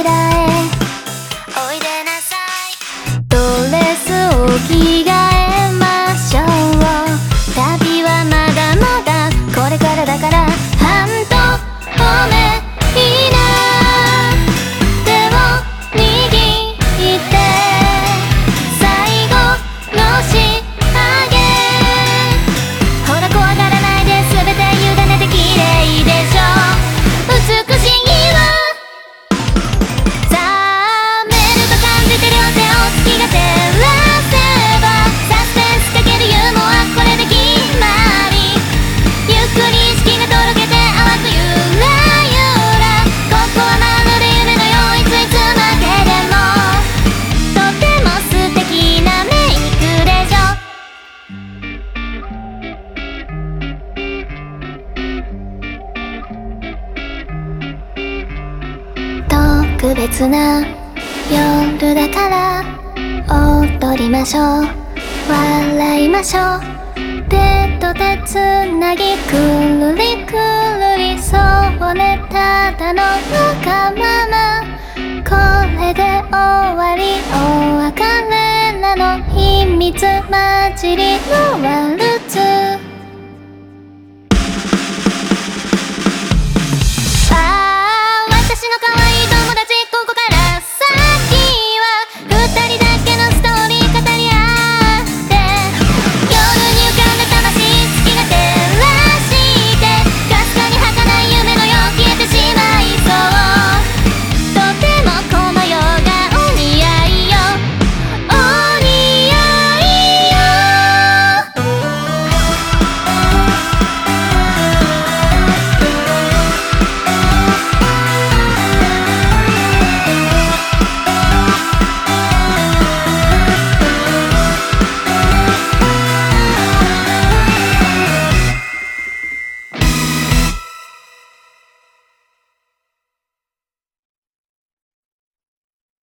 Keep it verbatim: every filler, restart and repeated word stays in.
らへおいでなさい。ドレスを着替えましょう。旅はまだまだこれからだから、ハンド褒めいいな。手を握って最後の仕上げ。ほら怖がらないで、全て委ねて綺麗でしょ。美しいわ。さあメールと感じて両手を好きが照らせば、サスペンスかけるユーモア、これで決まり。ゆっくり意識がとろけて淡くゆらゆら。ここはまるで夢のよう、いついつまででもとても素敵なメイクでしょ。特別な夜だから踊りましょう、笑いましょう。手と手つなぎくるりくるり、そうね、ただの仲間な。これで終わり、お別れなの。秘密混じりの悪